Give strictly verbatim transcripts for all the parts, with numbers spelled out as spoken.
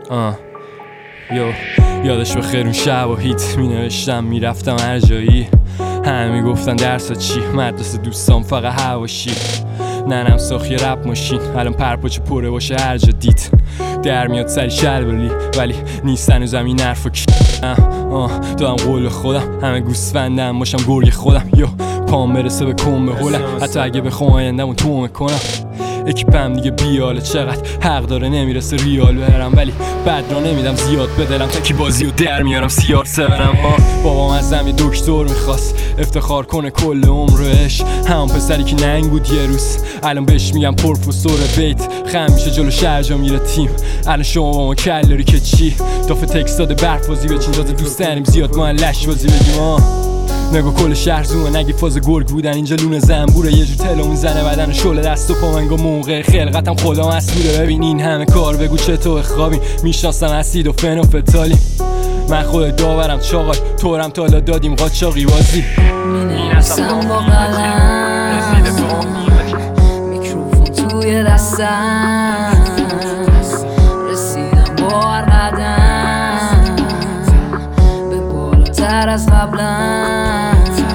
آه یو یادش بخیر اون شب و هیت می نوشتم میرفتم هر جایی، همه میگفتن درس چی، مدرسه دوستان فقط هواشی، ننم ساخی رپ ماشین الان پرپاچه پره باشه هر جا دید، در میاد سری شلبلی ولی نیستن و زمین حرفا کی آه دادم قول خودم همه گوسفندم باشم گرگ خودم، یو پام برسه به کم به هولم، حتی اگه بخوام آیندم اون تو میکنم، اکیپم دیگه بیاله چقدر حق داره نمیرسه ریال برم، ولی بد را نمیدم زیاد بدلم تا کی بازی و در میارم سیار سورم. ما بابام ازم یه دکتر میخواست افتخار کنه کل عمرش، همون پسری که ننگ بود یه روز الان بهش میگم پروفسور بیت، خم میشه جلو شرجا میره تیم، الان شما با ما کلاری که چی دافه تکس داده برف بازی بچین داده دوست داریم زیاد ما لش بازی بگیم آه نگو کل شهر زومه نگی فاز گرگ بودن اینجا لونه زنبوره، یه جور تلو میزنه بدن شله دست و پا منگا موقع خلقتم خدا مسئوله، ببین این همه کار بگو چطور خوابی میشناسم اسید و فن و فتالی، من خود داورم چاقال تورم تالا دادیم قاچاقی بازی مینویسم با قلم میکروفون توی دستم رسیدم با هر قدم به بالاتر از قبلم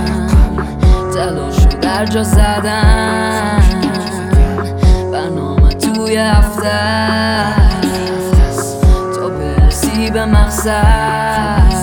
تلاشو در جا زدم برنامه توی هفته تا برسی به مقصد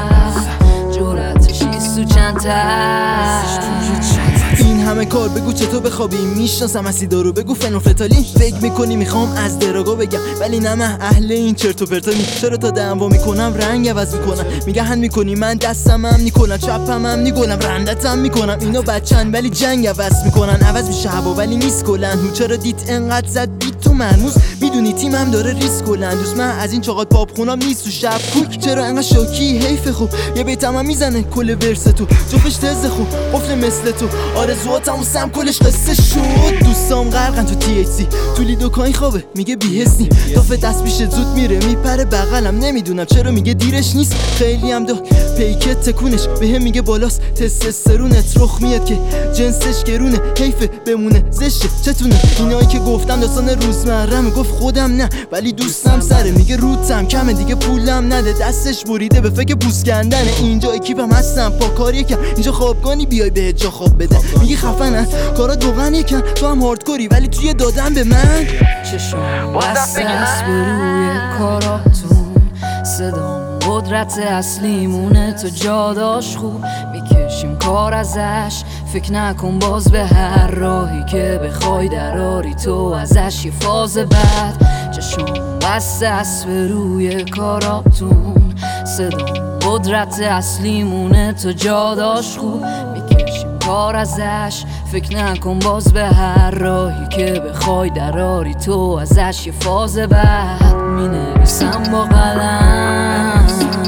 جرأتش نیست تو چند تشت این همه کار بگو چطور بخوابی، میشناسم اسیدا رو بگو فن و فتالین، فکر میکنی میخوام از دراگا بگم ولی نه من اهل این چرت و پرتانی، چرا تا دعوا میکنم رنگ عوض میکنم، میگهن میکنی من دستم هم میکنم چپم هم میکنم رندتم میکنم، اینا بچن ولی جنگ عوض میکنن، عوض میشه هوا ولی نیست کلن، هو چرا دیت انقدر زد بیت تو مرموز، میدونی تیمم داره ریسک کلن، دوست من از این چاقال پاپ خونم نیست تو شب کوک، چرا انقدر شاکی حیف خوب یه بیتم هم میزنه کل ورس تو جفش تز خوب قفل مثل تو آرزواتم و سم کلش قصه شد، دوستام غرقن تو تی ایچ سی تو لیدو کاین خوابه میگه بی‌حسی دافه دست میشه زود میره میپره بغلم نمیدونم چرا میگه دیرش نیست، خیلی هم داد پیکت تکونش بهم میگه بالاست تستوسترونت رخ میاد که جنسش گرونه حیفه بمونه زشته چتونه، اینایی که گفتم داستان روزمرم گفت خودم نه ولی دوستم سره میگه روتم کمه دیگه پولم نده دستش بریده به فکر بوس کندنه، اینجا اکیپم هستم پا کار یکم اینجا خوابگانی بیای به جا خواب بده، میگی خفنن کارات واقعا یکن تو هم هاردکوری ولی توی دادن به من چشم بسته است به روی کاراتون، صدام قدرت اصلیمونه تو جاداش خوب میکشیم کار ازش، فکر نکن باز به هر راهی که بخوای دراری تو ازش یه فاز بعد، چشم بسته است به روی کاراتون، صدام قدرت اصلیمونه تو جاداش خوب میکشیم کار ازش، فکر نکن باز به هر راهی که بخوای دراری تو ازش یه فاز بعد، مینویسم با قلم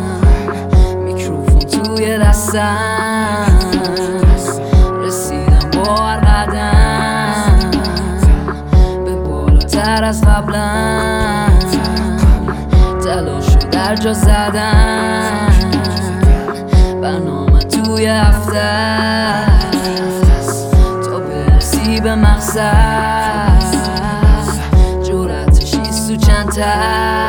میکروفون توی دستم رسیدم با هر قدم به بالاتر از قبلم تلاشو در جا زدم برنامه توی هفته تا برسی به مقصد جرأتش نیست تو چند تا